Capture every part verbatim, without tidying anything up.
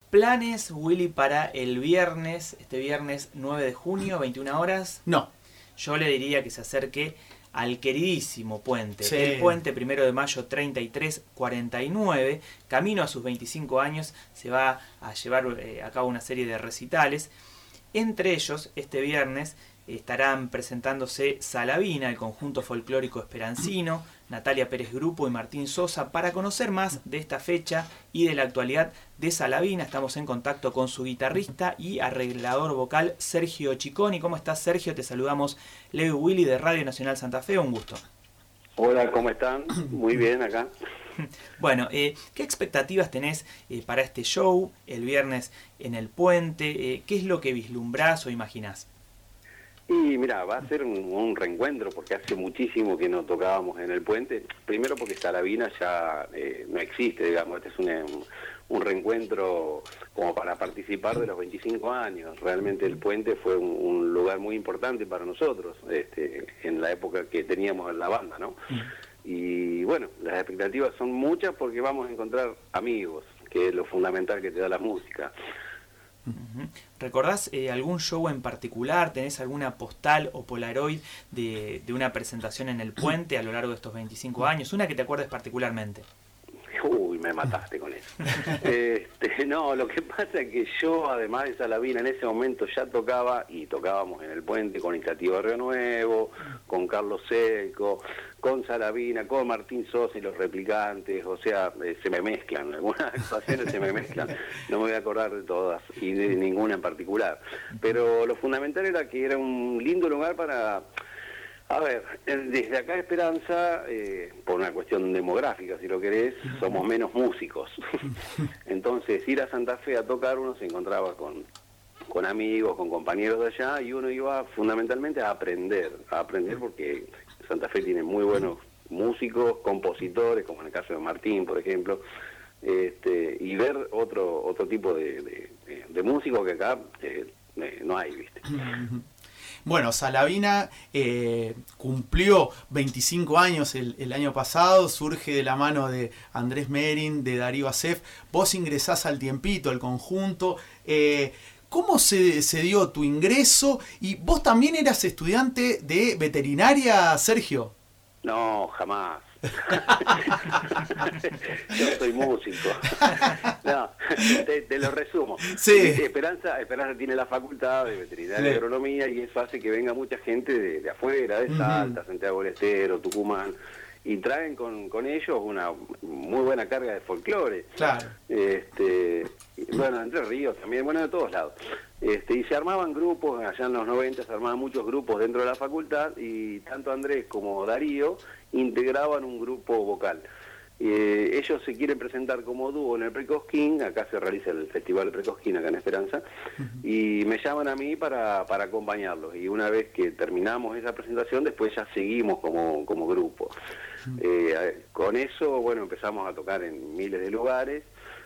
¿Planes, Willy, para el viernes, este viernes nueve de junio, veintiuna horas? No. Yo le diría que se acerque al queridísimo puente. Sí. El puente primero de mayo treinta y tres cuarenta y nueve, camino a sus veinticinco años, se va a llevar eh, a cabo una serie de recitales. Entre ellos, este viernes, estarán presentándose Salavina, el conjunto folclórico esperancino, Natalia Pérez Grupo y Martín Sosa. Para conocer más de esta fecha y de la actualidad de Salavina, estamos en contacto con su guitarrista y arreglador vocal, Sergio Chiconi. ¿Cómo estás, Sergio? Te saludamos Leo y Willy de Radio Nacional Santa Fe. Un gusto. Hola, ¿cómo están? Muy bien acá. Bueno, eh, ¿qué expectativas tenés eh, para este show el viernes en el puente? Eh, ¿Qué es lo que vislumbrás o imaginás? Y mira, va a ser un, un reencuentro porque hace muchísimo que no tocábamos en el puente. Primero porque Salavina ya eh, no existe, digamos. Este es un, un reencuentro como para participar de los veinticinco años. Realmente el puente fue un, un lugar muy importante para nosotros este, en la época que teníamos la banda, ¿no? Y bueno, las expectativas son muchas porque vamos a encontrar amigos, que es lo fundamental que te da la música. Uh-huh. ¿Recordás eh, algún show en particular? ¿Tenés alguna postal o polaroid de, de una presentación en el puente a lo largo de estos veinticinco años? Una que te acuerdes particularmente. Uy, me mataste con eso. este, no, lo que pasa es que yo, además de Salavina, en ese momento ya tocaba, y tocábamos en el puente con Iniciativa Río Nuevo, con Carlos Seco, con Salavina, con Martín Sosa y los Replicantes, o sea, eh, se me mezclan, algunas actuaciones se me mezclan, no me voy a acordar de todas, y de ninguna en particular. Pero lo fundamental era que era un lindo lugar para... A ver, desde acá Esperanza, eh, por una cuestión demográfica, si lo querés, somos menos músicos. Entonces, ir a Santa Fe a tocar, uno se encontraba con, con amigos, con compañeros de allá, y uno iba fundamentalmente a aprender, a aprender porque Santa Fe tiene muy buenos músicos, compositores, como en el caso de Martín, por ejemplo, este, y ver otro otro tipo de, de, de músicos que acá eh, no hay, ¿viste? Bueno, Salavina eh, cumplió veinticinco años el, el año pasado, surge de la mano de Andrés Merin, de Darío Acef. Vos ingresás al tiempito, al conjunto. Eh, ¿Cómo se, se dio tu ingreso? ¿Y vos también eras estudiante de veterinaria, Sergio? No, jamás. Yo soy músico. No, te, te lo resumo. Sí. Esperanza, Esperanza tiene la facultad de veterinaria y sí. agronomía, y eso hace que venga mucha gente de, de afuera, de Salta, uh-huh. Santiago del Estero, Tucumán, y traen con, con ellos una muy buena carga de folclore. Claro. Este, bueno, Entre Ríos también, bueno, de todos lados. Este, y se armaban grupos, allá en los noventa se armaban muchos grupos dentro de la facultad, y tanto Andrés como Darío integraban un grupo vocal. Eh, ellos se quieren presentar como dúo en el Precosquín, acá se realiza el Festival Precosquín, acá en Esperanza, uh-huh. y me llaman a mí para, para acompañarlos, y una vez que terminamos esa presentación, después ya seguimos como, como grupo. Uh-huh. Eh, con eso, bueno, empezamos a tocar en miles de lugares,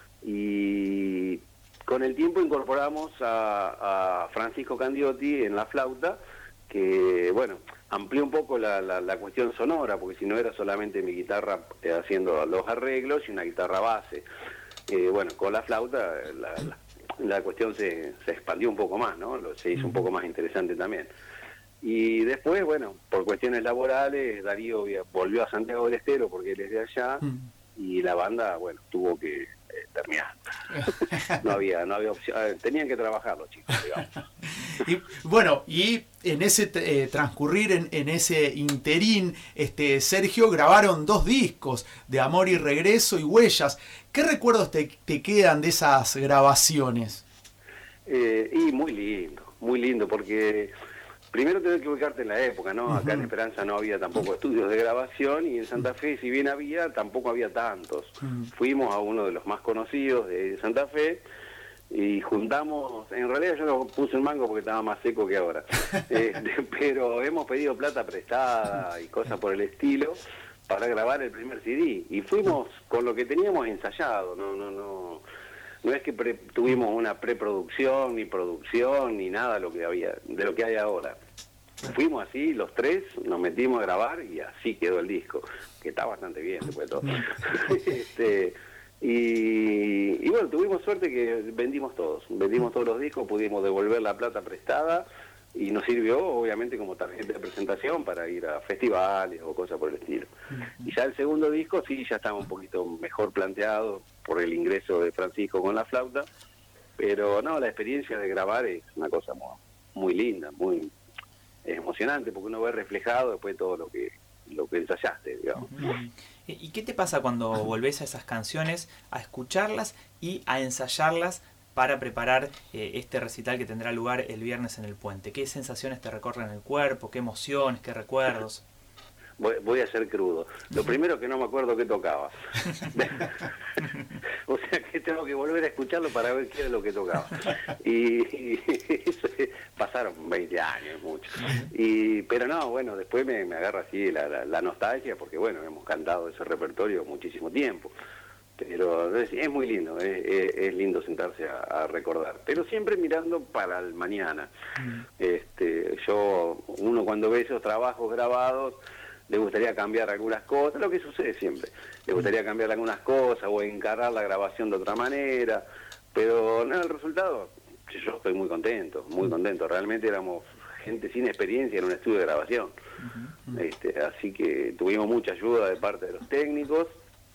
y con el tiempo incorporamos a, a Francisco Candiotti en la flauta, que, bueno, amplió un poco la, la, la cuestión sonora, porque si no era solamente mi guitarra eh, haciendo los arreglos y una guitarra base. Eh, bueno, con la flauta la, la, la cuestión se, se expandió un poco más, ¿no? Se hizo un poco más interesante también. Y después, bueno, por cuestiones laborales, Darío volvió a Santiago del Estero, porque él es de allá, y la banda, bueno, tuvo que eh, terminar. No había, no había opción, tenían que trabajar los chicos, digamos. Y bueno, y en ese eh, transcurrir, en, en ese interín, este, Sergio, grabaron dos discos, de Amor y Regreso y Huellas. ¿Qué recuerdos te, te quedan de esas grabaciones? Eh, y muy lindo, muy lindo, porque primero tenés que ubicarte en la época, ¿no? Uh-huh. Acá en Esperanza no había tampoco estudios de grabación, y en Santa Fe, si bien había, tampoco había tantos. Uh-huh. Fuimos a uno de los más conocidos de Santa Fe, y juntamos, en realidad yo no puse un mango porque estaba más seco que ahora, eh, pero hemos pedido plata prestada y cosas por el estilo para grabar el primer C D, y fuimos con lo que teníamos ensayado, no no no no es que pre, tuvimos una preproducción ni producción ni nada de lo que había, de lo que hay ahora. Fuimos así, los tres, nos metimos a grabar y así quedó el disco, que está bastante bien después de todo. este, Y, y bueno, tuvimos suerte que vendimos todos, vendimos todos los discos, pudimos devolver la plata prestada y nos sirvió obviamente como tarjeta de presentación para ir a festivales o cosas por el estilo. Y ya el segundo disco sí, ya estaba un poquito mejor planteado por el ingreso de Francisco con la flauta, pero no, la experiencia de grabar es una cosa muy, muy linda, muy emocionante, porque uno ve reflejado después todo lo que lo que ensayaste, digamos. ¿Y qué te pasa cuando volvés a esas canciones, a escucharlas y a ensayarlas para preparar eh, este recital que tendrá lugar el viernes en el Puente? ¿Qué sensaciones te recorren el cuerpo? ¿Qué emociones? ¿Qué recuerdos? Voy, voy a ser crudo. Lo primero que no me acuerdo qué tocaba. O sea que tengo que volver a escucharlo para ver qué era lo que tocaba. Y, y eso, pasaron veinte años, mucho. Y, pero no, bueno, después me, me agarra así la, la, la nostalgia, porque bueno, hemos cantado ese repertorio muchísimo tiempo. Pero es, es muy lindo, es, es, es lindo sentarse a, a recordar, pero siempre mirando para el mañana. Este, yo, uno cuando ve esos trabajos grabados, le gustaría cambiar algunas cosas, lo que sucede siempre, le gustaría cambiar algunas cosas o encarar la grabación de otra manera, pero no, el resultado, yo estoy muy contento, muy contento, realmente éramos gente sin experiencia en un estudio de grabación, este, así que tuvimos mucha ayuda de parte de los técnicos,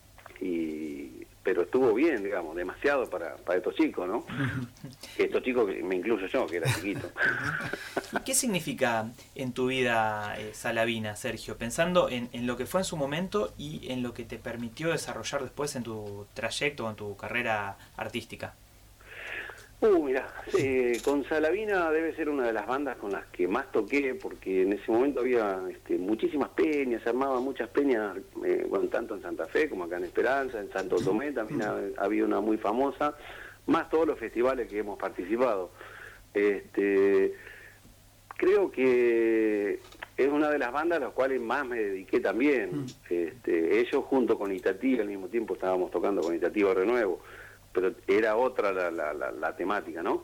y pero estuvo bien, digamos, demasiado para, para estos chicos, ¿no? Estos chicos, que me incluyo yo, que era chiquito. ¿Qué significa en tu vida eh, Salavina, Sergio? Pensando en, en lo que fue en su momento y en lo que te permitió desarrollar después en tu trayecto o en tu carrera artística. Uh, mira, eh, con Salavina debe ser una de las bandas con las que más toqué, porque en ese momento había este, muchísimas peñas, se armaban muchas peñas, eh, bueno, tanto en Santa Fe como acá en Esperanza, en Santo Tomé también ha, había una muy famosa, más todos los festivales que hemos participado. Este, creo que es una de las bandas a las cuales más me dediqué también. Este, ellos junto con Itativa, al mismo tiempo estábamos tocando con Itativa Renuevo, pero era otra la, la, la, la temática, ¿no?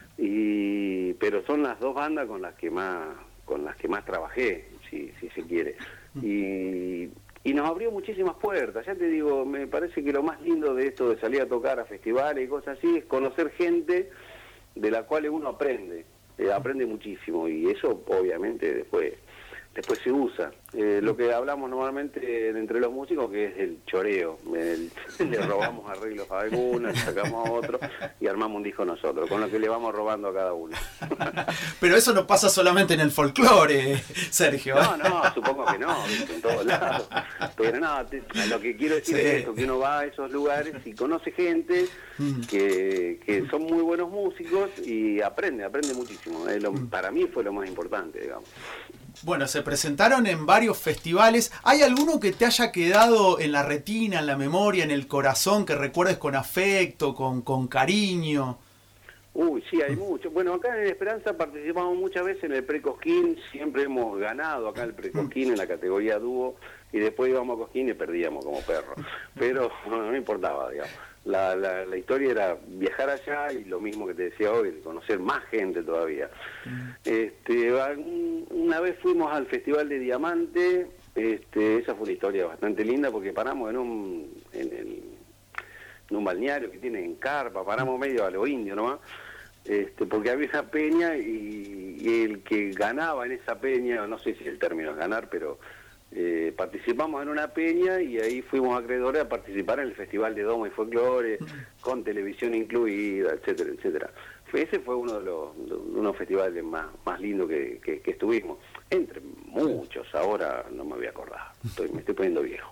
Y pero son las dos bandas con las que más con las que más trabajé, si, si se quiere. Y, y nos abrió muchísimas puertas. Ya te digo, me parece que lo más lindo de esto de salir a tocar a festivales y cosas así es conocer gente de la cual uno aprende, eh, aprende muchísimo, y eso obviamente después después se usa. Eh, lo que hablamos normalmente entre los músicos, que es el choreo. El, le robamos arreglos a algunos, le sacamos a otros y armamos un disco nosotros, con lo que le vamos robando a cada uno. Pero eso no pasa solamente en el folclore, Sergio. No, no, supongo que no, en todos lados. Pero no, te, lo que quiero decir sí. es esto, que uno va a esos lugares y conoce gente que, que son muy buenos músicos y aprende, aprende muchísimo. Eh, lo, para mí fue lo más importante, digamos. Bueno, se presentaron en varios festivales. ¿Hay alguno que te haya quedado en la retina, en la memoria, en el corazón, que recuerdes con afecto, con, con cariño? Uy, sí, hay mucho. Bueno, acá en Esperanza participamos muchas veces en el Pre-Cosquín, siempre hemos ganado acá el Pre-Cosquín en la categoría dúo, y después íbamos a Cosquín y perdíamos como perro. Pero no, no importaba, digamos. La, la, la historia era viajar allá y lo mismo que te decía hoy, conocer más gente todavía. Este, una vez fuimos al Festival de Diamante, este, esa fue una historia bastante linda porque paramos en un, en, el, en un balneario que tiene en carpa, paramos medio a lo indio nomás, este, porque había una peña y, y el que ganaba en esa peña, no sé si el término es ganar, pero... Eh, participamos en una peña y ahí fuimos acreedores a participar en el Festival de Domo y Folclore, con televisión incluida, etcétera, etcétera. Ese fue uno de los, de unos festivales más, más lindos que, que, que estuvimos, entre muchos, ahora no me voy a acordar, estoy, me estoy poniendo viejo.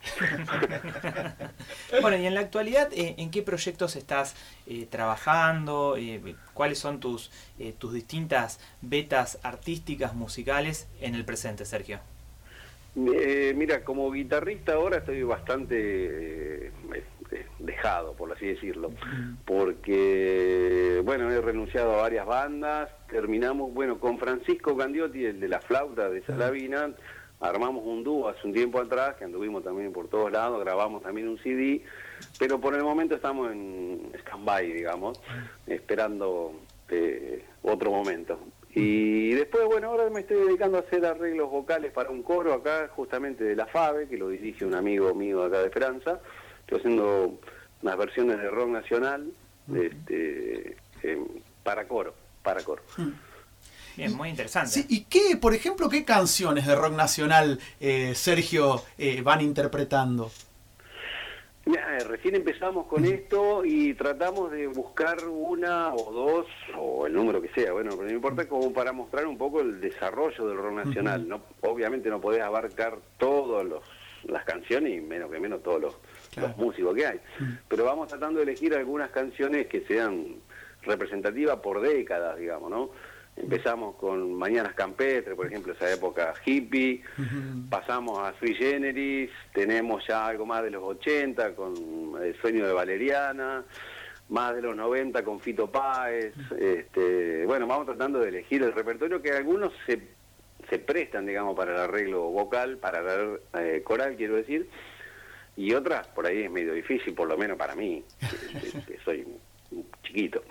Bueno, y en la actualidad, eh, ¿en qué proyectos estás eh, trabajando? Eh, ¿Cuáles son tus, eh, tus distintas vetas artísticas, musicales en el presente, Sergio? Eh, mira, como guitarrista ahora estoy bastante eh, dejado, por así decirlo, porque, bueno, he renunciado a varias bandas, terminamos, bueno, con Francisco Candiotti, el de la flauta de Salavina, armamos un dúo hace un tiempo atrás, que anduvimos también por todos lados, grabamos también un C D, pero por el momento estamos en stand-by, digamos, esperando eh, otro momento. Y después, bueno, ahora me estoy dedicando a hacer arreglos vocales para un coro acá, justamente de la FABE, que lo dirige un amigo mío acá de Esperanza. Estoy haciendo unas versiones de rock nacional, uh-huh. este, eh, para coro, para coro. Uh-huh. Bien, muy interesante. Sí, ¿y qué, por ejemplo, qué canciones de rock nacional, eh, Sergio, eh, van interpretando? Mira, eh, recién empezamos con esto y tratamos de buscar una o dos, o el número que sea, bueno, pero no importa, como para mostrar un poco el desarrollo del rock nacional. No, obviamente no podés abarcar todas las canciones y menos que menos todos los, claro. los músicos que hay. Pero vamos tratando de elegir algunas canciones que sean representativas por décadas, digamos, ¿no? Empezamos con Mañanas Campestres, por ejemplo, esa época hippie, uh-huh. pasamos a Sui Generis, tenemos ya algo más de los ochenta con El Sueño de Valeriana, más de los noventa con Fito Páez, uh-huh. este, bueno, vamos tratando de elegir el repertorio que algunos se, se prestan, digamos, para el arreglo vocal, para el eh, coral, quiero decir, y otras por ahí es medio difícil, por lo menos para mí, que, que soy chiquito.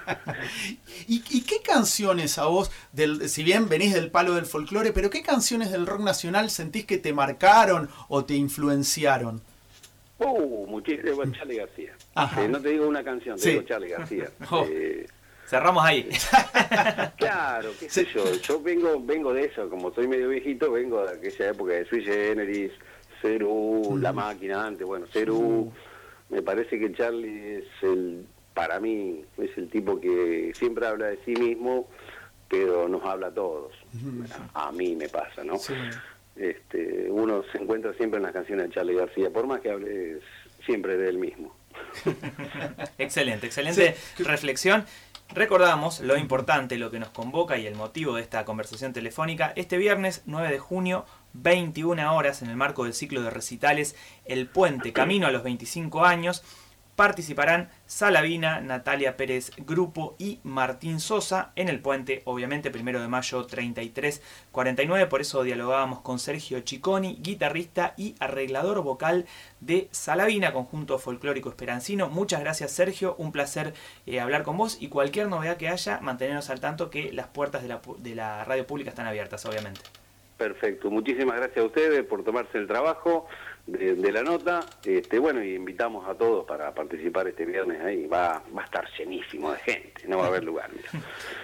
¿Y, ¿Y qué canciones a vos, del, si bien venís del palo del folclore, pero qué canciones del rock nacional sentís que te marcaron o te influenciaron? Uh, muchísimo, Charly García. Eh, no te digo una canción, te sí. digo Charly García. Oh. Eh, Cerramos ahí. Claro, qué sé yo, yo vengo vengo de eso, como soy medio viejito, vengo de aquella época de Sui Generis, Cerú, mm. La Máquina antes, bueno, Cerú, mm. me parece que Charly es el... Para mí es el tipo que siempre habla de sí mismo, pero nos habla a todos. A, a mí me pasa, ¿no? Sí. Este, uno se encuentra siempre en las canciones de Charly García, por más que hable siempre de él mismo. Excelente, excelente sí. reflexión. Recordamos lo importante, lo que nos convoca y el motivo de esta conversación telefónica. Este viernes nueve de junio, veintiuna horas, en el marco del ciclo de recitales El Puente, Camino a los veinticinco años, participarán Salavina, Natalia Pérez Grupo y Martín Sosa en El Puente, obviamente primero de mayo treinta y tres cuarenta y nueve. Por eso dialogábamos con Sergio Cicconi, guitarrista y arreglador vocal de Salavina, conjunto folclórico esperancino. Muchas gracias, Sergio, un placer eh, hablar con vos, y cualquier novedad que haya, mantenernos al tanto que las puertas de la, de la radio pública están abiertas, obviamente. Perfecto, muchísimas gracias a ustedes por tomarse el trabajo de, de la nota, este, bueno, y invitamos a todos para participar este viernes ahí, va, va a estar llenísimo de gente, no va a haber lugar, mira.